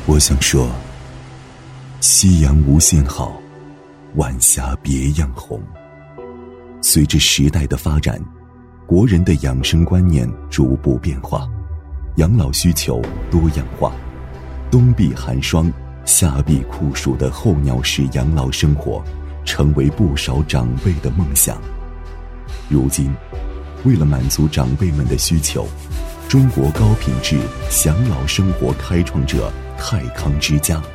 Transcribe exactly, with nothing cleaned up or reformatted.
我想说，夕阳无限好，晚霞别样红。随着时代的发展，国人的养生观念逐步变化，养老需求多样化，冬避寒霜，夏避酷暑的候鸟式养老生活成为不少长辈的梦想。如今，为了满足长辈们的需求，中国高品质享老生活开创者泰康之家